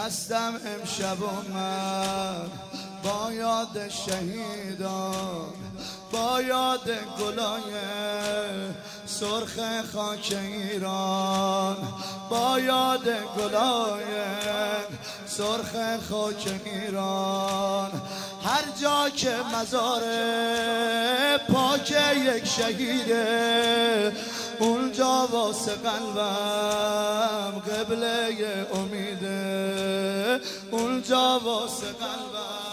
هستم امشب و من با یاد شهیدان، با یاد گلای سرخ خاک ایران، با یاد گلای سرخ خاک ایران. هر جا که مزار پاک یک شهیده، اونجا واسه قلبم قبله امیده، اونجا واسه قلبم.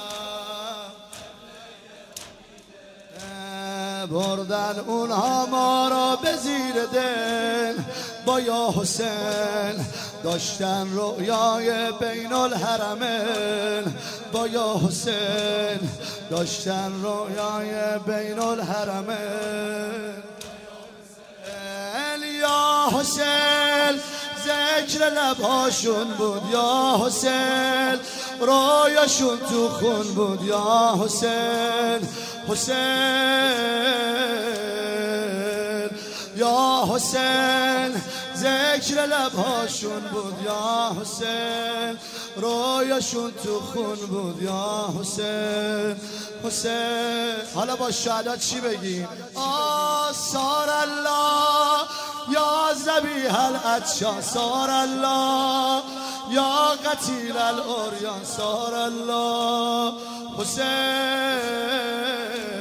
بردن اونها ما را به زیر دل با یا حسین، داشتن رویای بین الحرمین با یا حسین، داشتن رویای بین الحرمین. یا حسین ذکر لبهاشون بود، یا حسین رویاشون تو خون بود، یا حسین حسین یا حسین ذکر لبهاشون بود، یا حسین رویاشون تو خون بود، یا حسین حسین. حالا با شهدا چی بگیم؟ آثار الله یا ذبیح العطشان، سار الله یا قتیل العریان، سار الله حسین.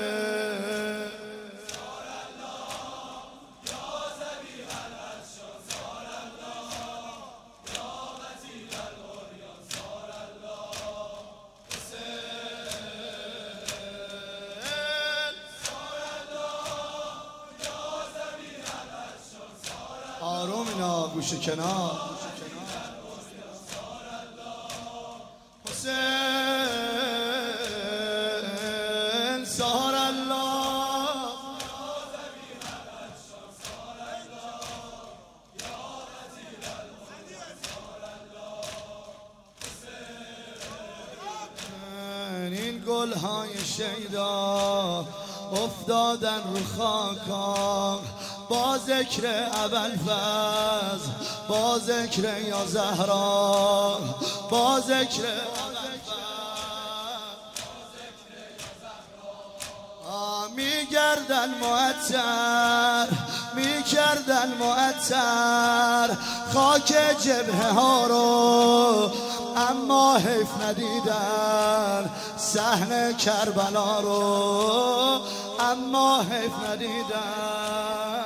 آروم اینا گوش کنار. حسین سار الله این گل‌های شیدا افتادن رو خاکا، با ذکر ابوالفضل، با ذکر یا زهرا، با ذکر میگردن معطر، میکردن معطر خاک جبهه ها رو، اما حیف ندیدن صحن کربلا رو، اما حیف ندیدن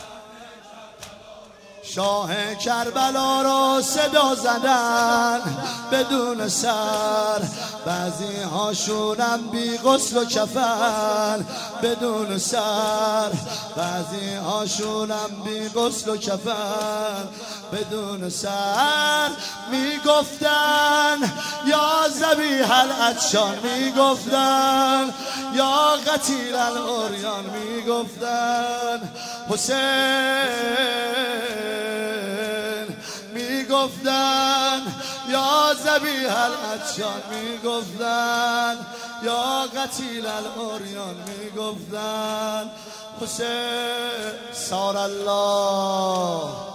شاه کربلا رو. صدا زدن بدون سر، بعضی هاشونم بی غسل و کفن بدون سر، بعضی هاشونم بی غسل و کفن بدون سر. میگفتن یا ذبیح العطشان، میگفتن یا قتیل العریان، میگفتن حسین، میگفتن یا ذبیح العطشان، میگفتن یا قتیل العریان، میگفتن حسین. سار الله